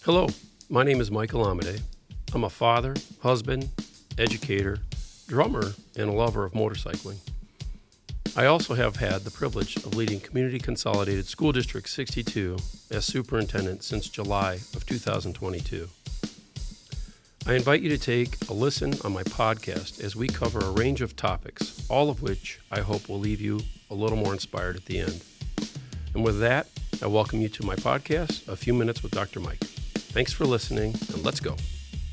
Hello, my name is Michael Amade. I'm a father, husband, educator, drummer, and a lover of motorcycling. I also have had the privilege of leading Community Consolidated School District 62 as superintendent since July of 2022. I invite you to take a listen on my podcast as we cover a range of topics, all of which I hope will leave you a little more inspired at the end. And with that, I welcome you to my podcast, A Few Minutes with Dr. Mike. Thanks for listening, and let's go.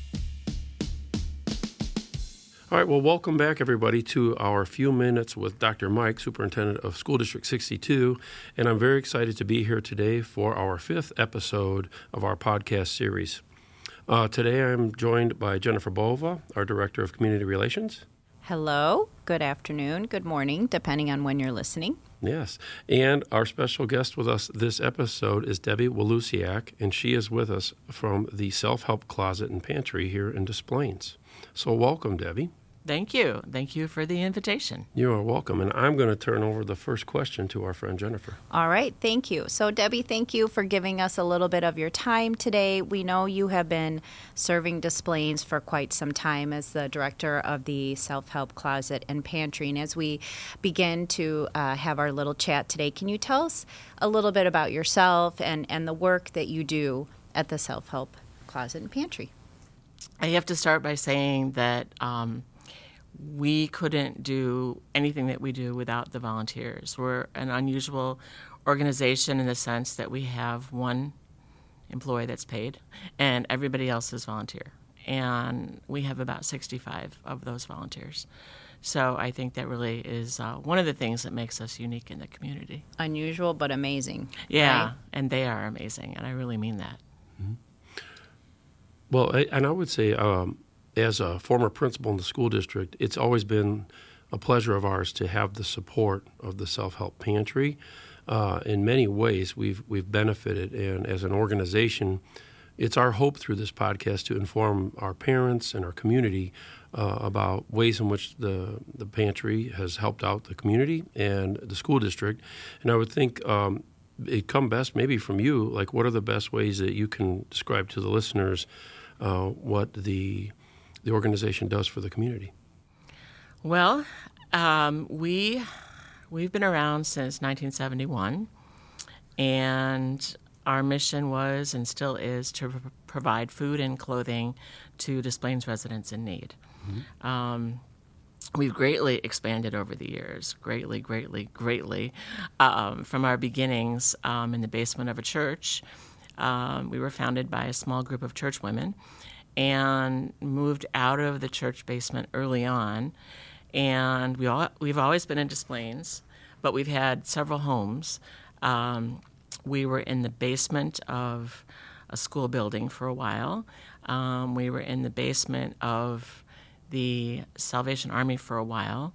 All right, well, welcome back, everybody, to our Few Minutes with Dr. Mike, Superintendent of School District 62, and I'm very excited to be here today for our 5th episode of our podcast series. Today I'm joined by Jennifer Bova, our Director of Community Relations. Hello, good afternoon, good morning, depending on when you're listening. Yes, and our special guest with us this episode is Debbie Walusiak, and she is with us from the Self-Help Closet and Pantry here in Des Plaines. So welcome, Debbie. Thank you. Thank you for the invitation. You are welcome, and I'm going to turn over the first question to our friend Jennifer. All right, thank you. So, Debbie, thank you for giving us a little bit of your time today. We know you have been serving Des Plaines for quite some time as the director of the Self-Help Closet and Pantry. And as we begin to have our little chat today, can you tell us a little bit about yourself and the work that you do at the Self-Help Closet and Pantry? I have to start by saying that we couldn't do anything that we do without the volunteers. We're an unusual organization in the sense that we have one employee that's paid and everybody else is volunteer. And we have about 65 of those volunteers. So I think that really is one of the things that makes us unique in the community. Unusual but amazing. Yeah, right? And they are amazing, and I really mean that. Mm-hmm. Well, and I would say as a former principal in the school district, it's always been a pleasure of ours to have the support of the Self-Help Pantry. In many ways, we've benefited, and as an organization, it's our hope through this podcast to inform our parents and our community about ways in which the pantry has helped out the community and the school district. And I would think it'd come best maybe from you, like what are the best ways that you can describe to the listeners what the organization does for the community? Well, we've been around since 1971, and our mission was and still is to provide food and clothing to Des Plaines residents in need. Mm-hmm. We've greatly expanded over the years, greatly. From our beginnings in the basement of a church, we were founded by a small group of church women and moved out of the church basement early on. And we've always been in Des Plaines, but we've had several homes. We were in the basement of a school building for a while. We were in the basement of the Salvation Army for a while.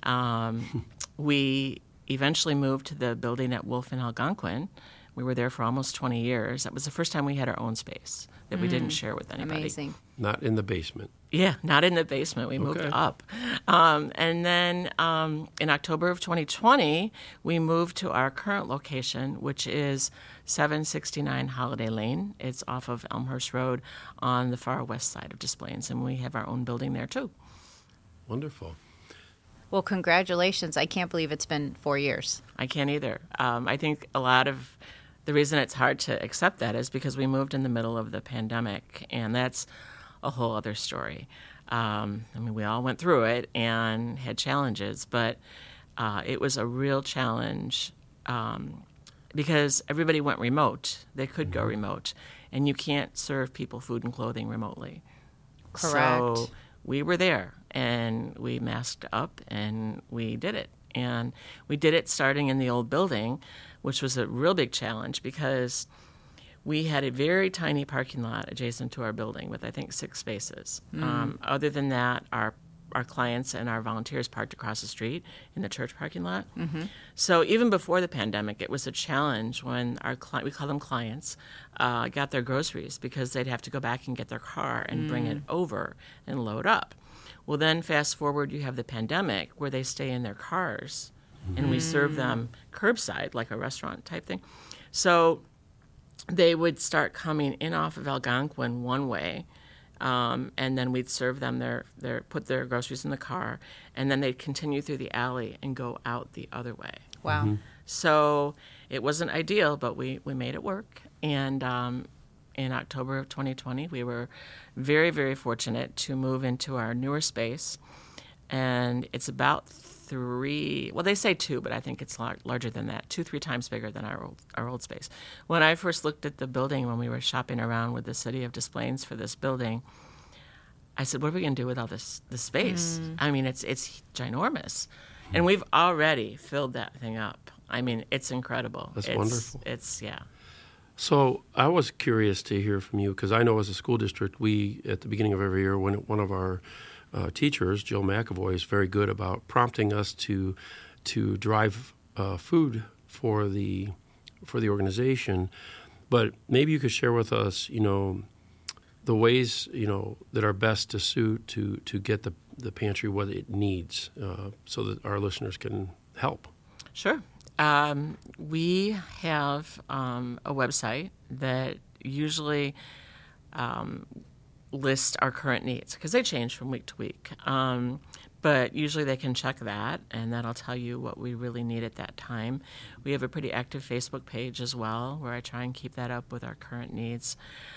We eventually moved to the building at Wolf and Algonquin. We were there for almost 20 years. That was the first time we had our own space that we didn't share with anybody. Amazing. Not in the basement. Yeah, not in the basement. We moved up. And then in October of 2020, we moved to our current location, which is 769 Holiday Lane. It's off of Elmhurst Road on the far west side of Des Plaines, and we have our own building there, too. Wonderful. Well, congratulations. I can't believe it's been 4 years. I can't either. I think a lot of the reason it's hard to accept that is because we moved in the middle of the pandemic, and that's a whole other story. We all went through it and had challenges, but it was a real challenge because everybody went remote. They could go remote, and you can't serve people food and clothing remotely. Correct. So we were there, and we masked up, and we did it. And we did it starting in the old building, which was a real big challenge because we had a very tiny parking lot adjacent to our building with, I think, 6 spaces. Other than that, our clients and our volunteers parked across the street in the church parking lot. Mm-hmm. So even before the pandemic, it was a challenge when we call them clients, got their groceries because they'd have to go back and get their car and bring it over and load up. Well, then fast forward, you have the pandemic where they stay in their cars and we serve them curbside, like a restaurant type thing. So they would start coming in off of Algonquin one way, and then we'd serve them put their groceries in the car, and then they'd continue through the alley and go out the other way. Wow. So it wasn't ideal, but we made it work. And in October of 2020, we were very, very fortunate to move into our newer space. And it's about they say 2, but I think it's larger than that, 2-3 times bigger than our old space. When I first looked at the building, when we were shopping around with the City of Des Plaines for this building, I said, what are we going to do with all this space? I mean, it's ginormous. And we've already filled that thing up. I mean, it's incredible. That's wonderful. Yeah. So I was curious to hear from you, because I know as a school district, we, at the beginning of every year, when one of our teachers, Jill McAvoy, is very good about prompting us to drive food for the organization. But maybe you could share with us, the ways, that are best to suit to get the pantry what it needs, so that our listeners can help. Sure. We have a website that usually lists our current needs, because they change from week to week. But usually they can check that, and that'll tell you what we really need at that time. We have a pretty active Facebook page as well, where I try and keep that up with our current needs.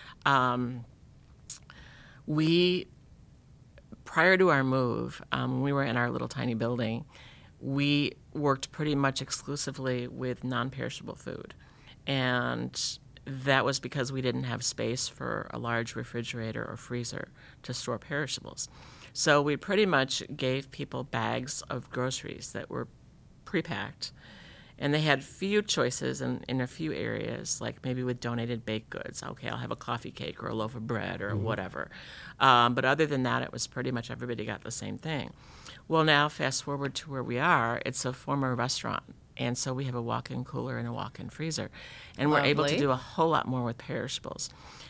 Prior to our move, when we were in our little tiny building, we worked pretty much exclusively with non-perishable food. And that was because we didn't have space for a large refrigerator or freezer to store perishables. So we pretty much gave people bags of groceries that were pre-packed, and they had few choices in a few areas, like maybe with donated baked goods. Okay, I'll have a coffee cake or a loaf of bread or whatever. But other than that, it was pretty much everybody got the same thing. Well, now fast forward to where we are, it's a former restaurant. And so we have a walk-in cooler and a walk-in freezer. And we're able to do a whole lot more with perishables.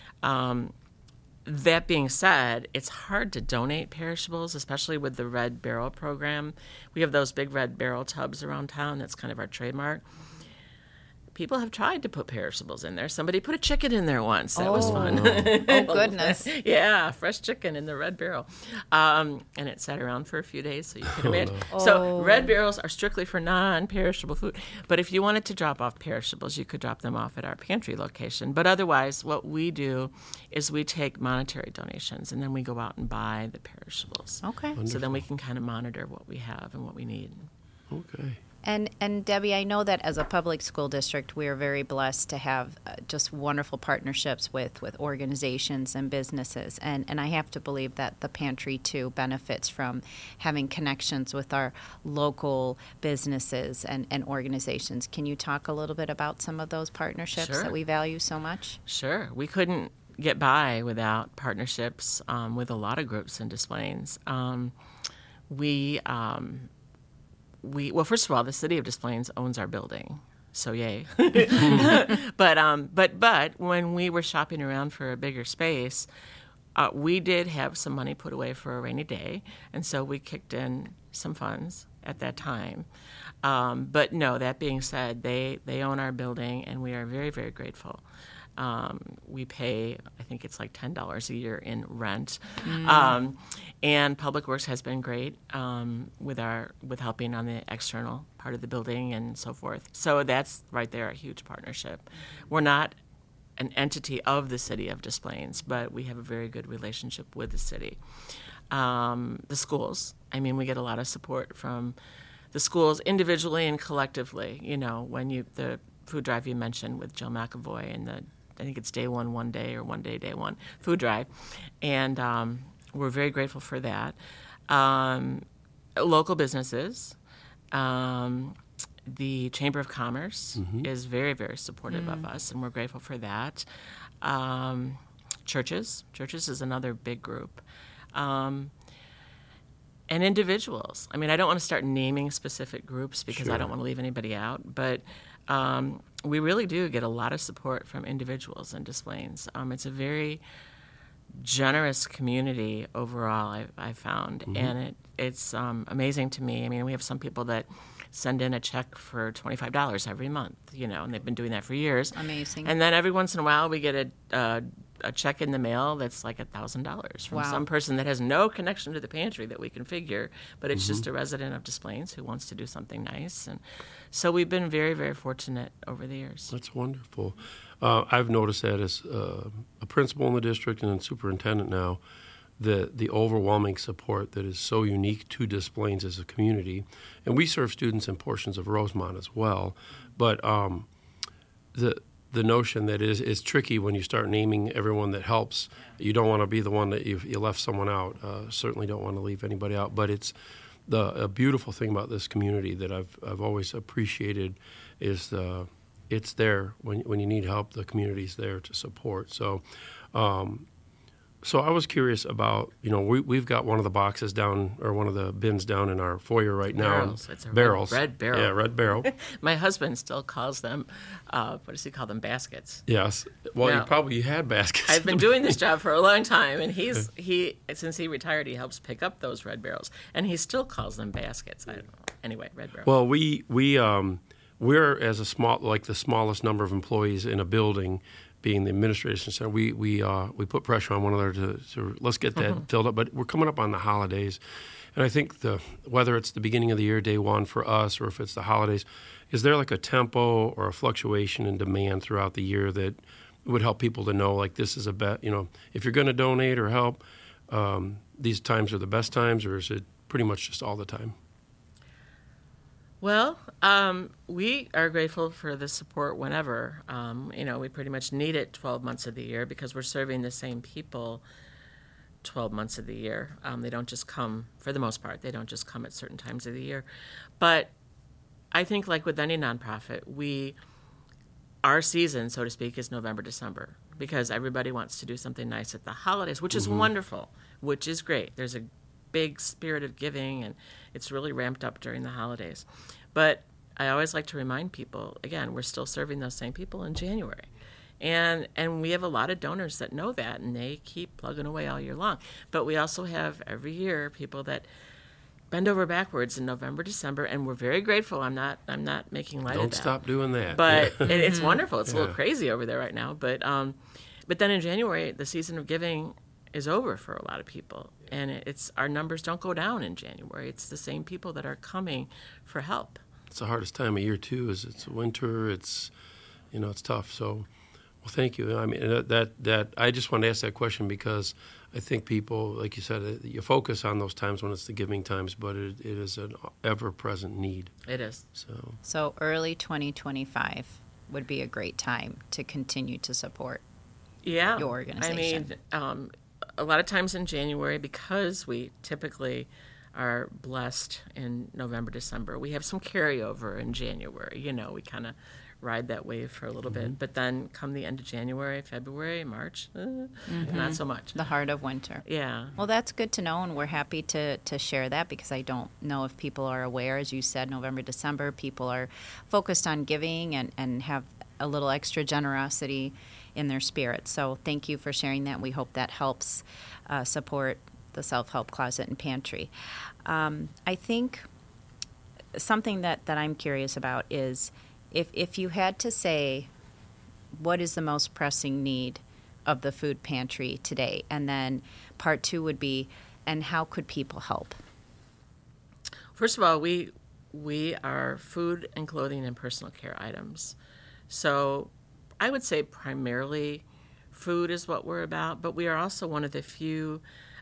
That being said, it's hard to donate perishables, especially with the Red Barrel program. We have those big Red Barrel tubs around town. That's kind of our trademark. People have tried to put perishables in there. Somebody put a chicken in there once. That was fun. Oh, goodness. Yeah, fresh chicken in the Red Barrel. And it sat around for a few days, so you can imagine. So Red Barrels are strictly for non-perishable food. But if you wanted to drop off perishables, you could drop them off at our pantry location. But otherwise, what we do is we take monetary donations, and then we go out and buy the perishables. Okay. Wonderful. So then we can kind of monitor what we have and what we need. Okay. And Debbie, I know that as a public school district, we are very blessed to have just wonderful partnerships with organizations and businesses. And I have to believe that the pantry, too, benefits from having connections with our local businesses and organizations. Can you talk a little bit about some of those partnerships Sure. that we value so much? Sure. We couldn't get by without partnerships with a lot of groups in Des Plaines. Well, first of all, the City of Des Plaines owns our building, so yay. But when we were shopping around for a bigger space, we did have some money put away for a rainy day, and so we kicked in some funds at that time. But no, that being said, they own our building, and we are very, very grateful. We pay, I think it's like $10 a year in rent. And Public Works has been great with helping on the external part of the building and so forth. So that's right there a huge partnership. We're not an entity of the City of Des Plaines, but we have a very good relationship with the city. The schools, I mean, we get a lot of support from the schools individually and collectively. When the food drive you mentioned with Jill McAvoy and I think it's day one day, or one day, day one, food drive. And we're very grateful for that. Local businesses, the Chamber of Commerce is very, very supportive of us, and we're grateful for that. Churches is another big group. And individuals. I mean, I don't want to start naming specific groups because I don't want to leave anybody out, but we really do get a lot of support from individuals in Des Plaines. It's a very generous community overall, I've found, and it's amazing to me. I mean, we have some people that send in a check for $25 every month, and they've been doing that for years. Amazing. And then every once in a while we get a check in the mail that's like $1,000 from some person that has no connection to the pantry that we can figure, but it's just a resident of Des Plaines who wants to do something nice. And so we've been very, very fortunate over the years. That's wonderful. I've noticed that as a principal in the district and a superintendent now, the overwhelming support that is so unique to Des Plaines as a community. And we serve students in portions of Rosemont as well. But the notion that it's tricky when you start naming everyone that helps. You don't want to be the one that you left someone out. Certainly don't want to leave anybody out. But it's a beautiful thing about this community that I've always appreciated is it's there when you need help. The community's there to support. So I was curious about, we've got one of the boxes down, or one of the bins down in our foyer right now. Barrels. It's a barrels. Red barrel. Yeah, red barrel. My husband still calls them, what does he call them, baskets? Yes. Well, No. you probably had baskets. I've been doing this job for a long time, and he since he retired, he helps pick up those red barrels, and he still calls them baskets. I don't know. Anyway, red barrel. Well, we're as the smallest number of employees in a building, being the administration center, we put pressure on one another to let's get that filled up. But we're coming up on the holidays, and I think whether it's the beginning of the year, day one for us, or if it's the holidays, is there like a tempo or a fluctuation in demand throughout the year that would help people to know, like, this is if you're going to donate or help, these times are the best times, or is it pretty much just all the time? Well, we are grateful for the support whenever. We pretty much need it 12 months of the year because we're serving the same people 12 months of the year. They don't just come, for the most part, they don't just come at certain times of the year. But I think, like with any nonprofit, our season, so to speak, is November, December, because everybody wants to do something nice at the holidays, which is wonderful, which is great. There's a big spirit of giving, and it's really ramped up during the holidays. But I always like to remind people, again, we're still serving those same people in January. And we have a lot of donors that know that, and they keep plugging away all year long. But we also have every year people that bend over backwards in November, December, and we're very grateful. I'm not making light of that. Don't stop doing that. But it's wonderful. It's a little crazy over there right now. But then in January, the season of giving is over for a lot of people, and our numbers don't go down in January. It's the same people that are coming for help. It's the hardest time of year too. It's winter. It's it's tough. So, well, thank you. I mean, that I just want to ask that question because I think people, like you said, you focus on those times when it's the giving times, but it is an ever-present need. It is. So early 2025 would be a great time to continue to support your organization. I mean, a lot of times in January, because we typically are blessed in November, December, we have some carryover in January. We kind of ride that wave for a little bit. But then come the end of January, February, March, not so much. The heart of winter. Yeah. Well, that's good to know, and we're happy to share that because I don't know if people are aware. As you said, November, December, people are focused on giving and have a little extra generosity in their spirit. So thank you for sharing that. We hope that helps support the Self-Help Closet and Pantry. I think something that I'm curious about is if you had to say what is the most pressing need of the food pantry today, and then part two would be, and how could people help? First of all, we are food and clothing and personal care items. So I would say primarily food is what we're about, but we are also one of the few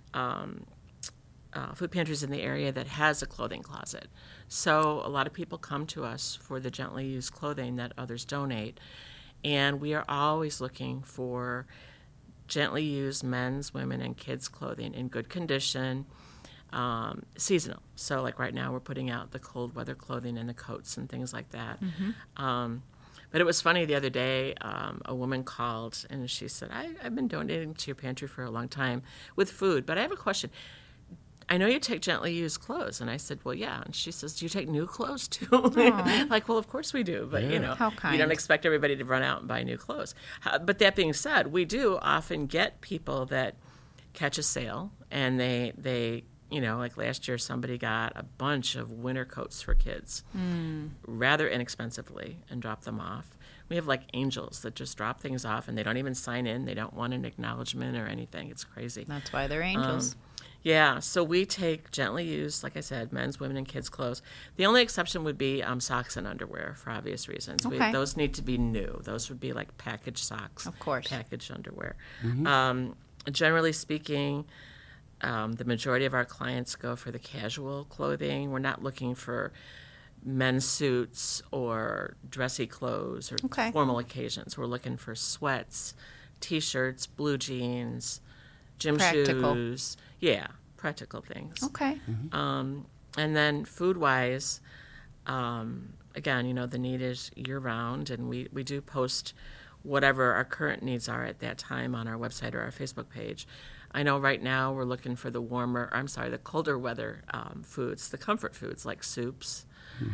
food pantries in the area that has a clothing closet. So a lot of people come to us for the gently used clothing that others donate, and we are always looking for gently used men's, women, and kids' clothing in good condition, seasonal. So like right now we're putting out the cold weather clothing and the coats and things like that. But it was funny the other day, a woman called and she said, I've been donating to your pantry for a long time with food, but I have a question. I know you take gently used clothes. And I said, well, yeah. And she says, do you take new clothes too? Like, well, of course we do. But, How kind. You don't expect everybody to run out and buy new clothes. But that being said, we do often get people that catch a sale and they like last year somebody got a bunch of winter coats for kids rather inexpensively and dropped them off. We have like angels that just drop things off and they don't even sign in. They don't want an acknowledgement or anything. It's crazy. That's why they're angels. Yeah, so we take gently used, like I said, men's, women, and kids' clothes. The only exception would be socks and underwear for obvious reasons. Okay. Those need to be new. Those would be like packaged socks, Of course. packaged underwear. Generally speaking, the majority of our clients go for the casual clothing. We're not looking for men's suits or dressy clothes or Okay. formal occasions. We're looking for sweats, T-shirts, blue jeans, gym Practical. shoes. Yeah, practical things. Okay. And then food-wise, again, the need is year-round, and we do post whatever our current needs are at that time on our website or our Facebook page. I know right now we're looking for the colder weather foods, the comfort foods like soups,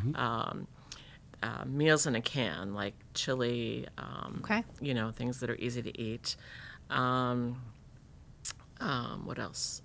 meals in a can like chili, Okay. things that are easy to eat. What else?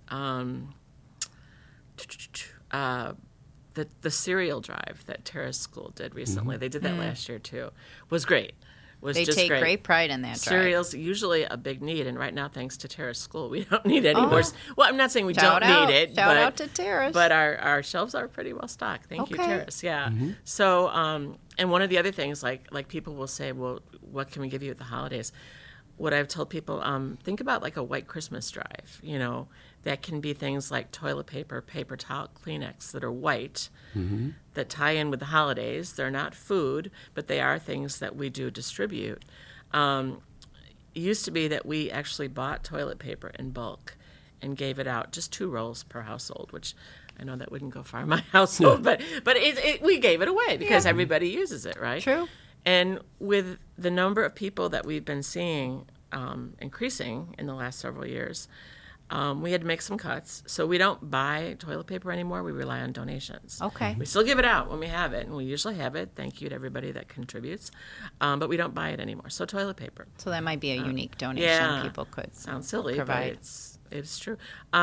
The cereal drive that Terrace School did recently, they did that last year too, was great. They take great pride in that drive. Cereal's usually a big need, and right now, thanks to Terrace School, we don't need any more. Well, I'm not saying we Shout don't out. need it. Shout out to Terrace. But our shelves are pretty well stocked. Thank you, Okay. Terrace. Yeah. So, and one of the other things, like people will say, well, what can we give you at the holidays? What I've told people, think about like a white Christmas drive. That can be things like toilet paper, paper towel, Kleenex that are white, that tie in with the holidays. They're not food, but they are things that we do distribute. It used to be that we actually bought toilet paper in bulk and gave it out, just 2 rolls per household, which I know that wouldn't go far in my household, but we gave it away because everybody uses it, right? True. And with the number of people that we've been seeing increasing in the last several years, we had to make some cuts. So we don't buy toilet paper anymore. We rely on donations. Okay. We still give it out when we have it, and we usually have it. Thank you to everybody that contributes. But we don't buy it anymore. So toilet paper. So that might be a unique donation yeah. people could Sounds silly, provide. but it's true.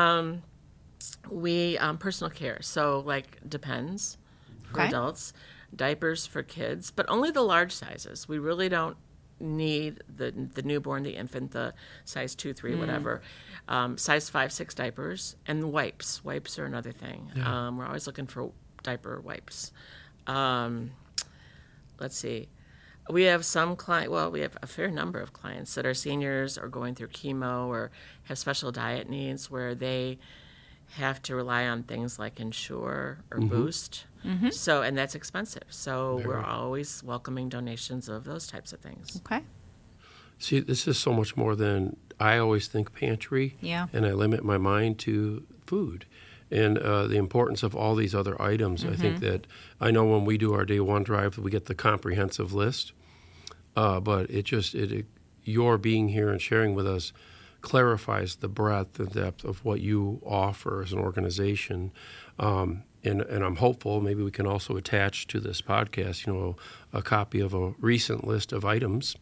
We personal care. So depends for Okay. adults, diapers for kids, but only the large sizes. We really don't need the newborn, the infant, the size 2, 3, whatever. Size 5, 6 diapers, and wipes. Wipes are another thing. Yeah. We're always looking for diaper wipes. Let's see. We have we have a fair number of clients that are seniors or going through chemo or have special diet needs where they have to rely on things like Ensure or Boost. So, and that's expensive. So we're always welcoming donations of those types of things. Okay. See, this is so much more than I always think pantry. Yeah. And I limit my mind to food and the importance of all these other items. I think that I know when we do our day one drive, we get the comprehensive list. But your being here and sharing with us clarifies the breadth and depth of what you offer as an organization. And I'm hopeful maybe we can also attach to this podcast, a copy of a recent list of items.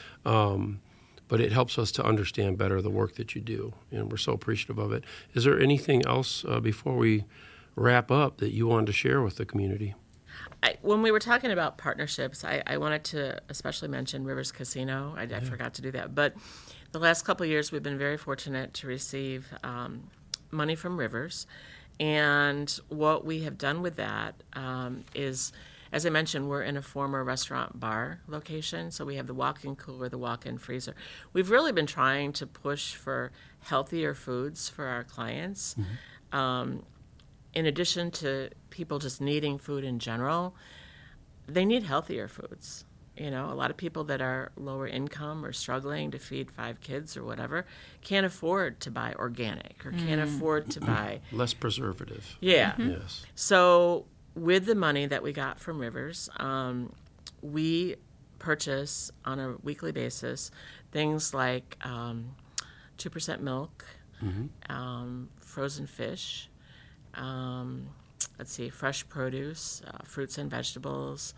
But it helps us to understand better the work that you do, and we're so appreciative of it. Is there anything else before we wrap up that you wanted to share with the community? When we were talking about partnerships, I wanted to especially mention Rivers Casino. I forgot to do that. But the last couple of years, we've been very fortunate to receive money from Rivers. And what we have done with that is, as I mentioned, we're in a former restaurant bar location. So we have the walk-in cooler, the walk-in freezer. We've really been trying to push for healthier foods for our clients. In addition to people just needing food in general, they need healthier foods. A lot of people that are lower income or struggling to feed 5 kids or whatever can't afford to buy organic or can't afford to buy Less preservative. Yeah. Yes. So with the money that we got from Rivers, we purchase on a weekly basis things like 2% milk, frozen fish, fresh produce, fruits and vegetables,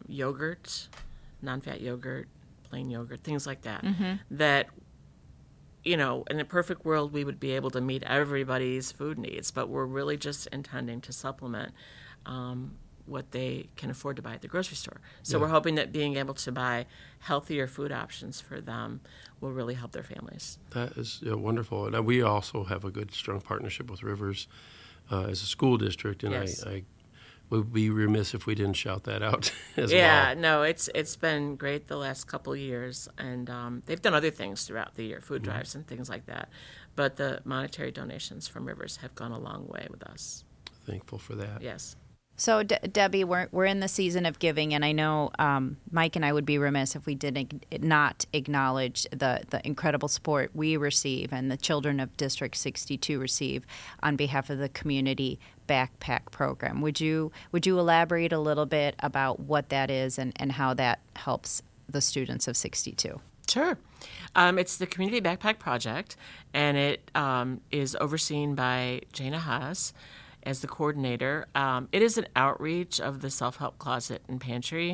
yogurt, non-fat yogurt, plain yogurt, things like that, that in a perfect world, we would be able to meet everybody's food needs, but we're really just intending to supplement what they can afford to buy at the grocery store. So we're hoping that being able to buy healthier food options for them will really help their families. That is wonderful. And we also have a good, strong partnership with Rivers as a school district, and Yes. I would be remiss if we didn't shout that out as Yeah, well. no, it's been great the last couple of years, and they've done other things throughout the year, food drives and things like that. But the monetary donations from Rivers have gone a long way with us. Thankful for that. Yes. So, Debbie, we're in the season of giving, and I know Mike and I would be remiss if we did not acknowledge the incredible support we receive and the children of District 62 receive on behalf of the Community Backpack Program. Would you elaborate a little bit about what that is and how that helps the students of 62? Sure. It's the Community Backpack Project, and it is overseen by Jana Haas as the coordinator. It is an outreach of the Self-Help Closet and Pantry.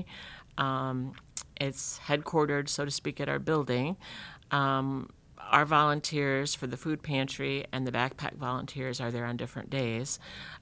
It's headquartered, so to speak, at our building. Our volunteers for the food pantry and the backpack volunteers are there on different days.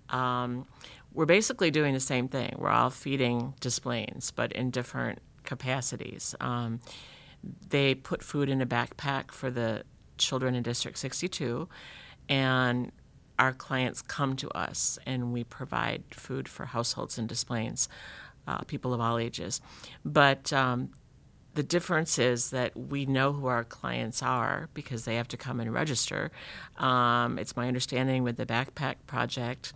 We're basically doing the same thing. We're all feeding Des Plaines, but in different capacities. They put food in a backpack for the children in District 62, and our clients come to us, and we provide food for households in Des Plaines, people of all ages. But the difference is that we know who our clients are because they have to come and register. It's my understanding with the Backpack Project,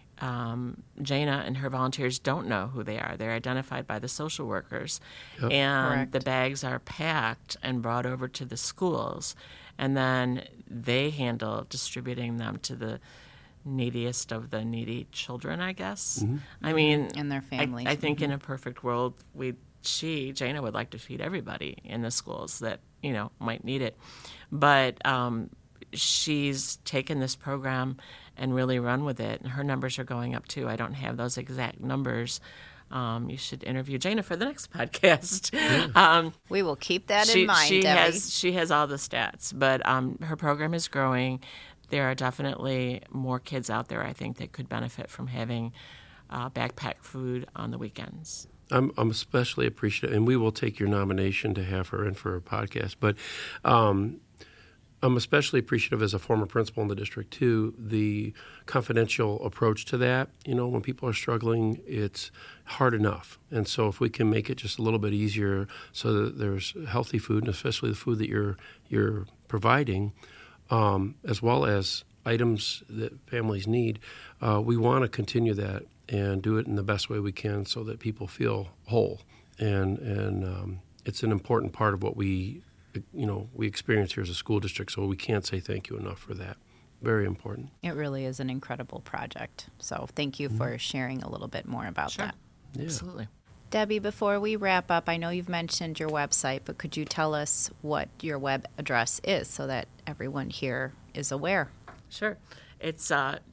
Jana and her volunteers don't know who they are. They're identified by the social workers. Yep. And Correct. the bags are packed and brought over to the schools. And then they handle distributing them to the neediest of the needy children, I guess. Mm-hmm. I mean, And their families. I think in a perfect world, Jana would like to feed everybody in the schools that, might need it. But she's taken this program and really run with it. And her numbers are going up, too. I don't have those exact numbers. You should interview Jana for the next podcast. Yeah. We will keep that in mind, Debbie. She has all the stats, but her program is growing. There are definitely more kids out there, I think, that could benefit from having backpack food on the weekends. I'm especially appreciative, and we will take your nomination to have her in for a podcast, but I'm especially appreciative as a former principal in the district, too, the confidential approach to that. When people are struggling, it's hard enough. And so if we can make it just a little bit easier so that there's healthy food, and especially the food that you're providing, as well as items that families need, we want to continue that and do it in the best way we can so that people feel whole. And it's an important part of what we experience here as a school district, so we can't say thank you enough for that. Very important. It really is an incredible project. So thank you for sharing a little bit more about Sure. that. Yeah. Absolutely. Debbie, before we wrap up, I know you've mentioned your website, but could you tell us what your web address is so that everyone here is aware? Sure. It's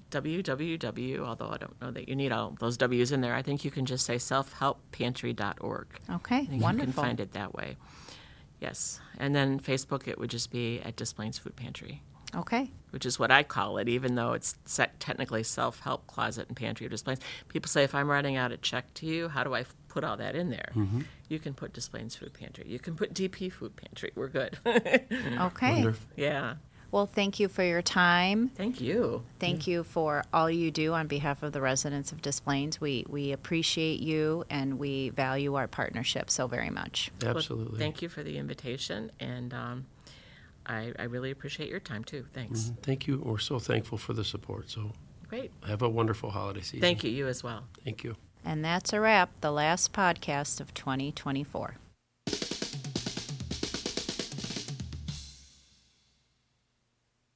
www, although I don't know that you need all those W's in there. I think you can just say selfhelppantry.org. Okay, I think wonderful. you can find it that way. Yes. And then Facebook, it would just be at Des Plaines Food Pantry, Okay. which is what I call it, even though it's technically Self-Help Closet and Pantry of Des Plaines. People say, if I'm writing out a check to you, how do I put all that in there? Mm-hmm. You can put Des Plaines Food Pantry. You can put DP Food Pantry. We're good. Okay. Wonderful. Yeah. Well, thank you for your time. Thank you. Thank you for all you do on behalf of the residents of Des Plaines. We appreciate you and we value our partnership so very much. Absolutely. Well, thank you for the invitation, and I really appreciate your time, too. Thanks. Mhm. Thank you. We're so thankful for the support. So Great. have a wonderful holiday season. Thank you. You as well. Thank you. And that's a wrap, the last podcast of 2024.